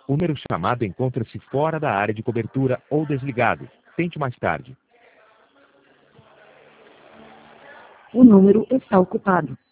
O número chamado encontra-se fora da área de cobertura ou desligado. Tente mais tarde. O número está ocupado.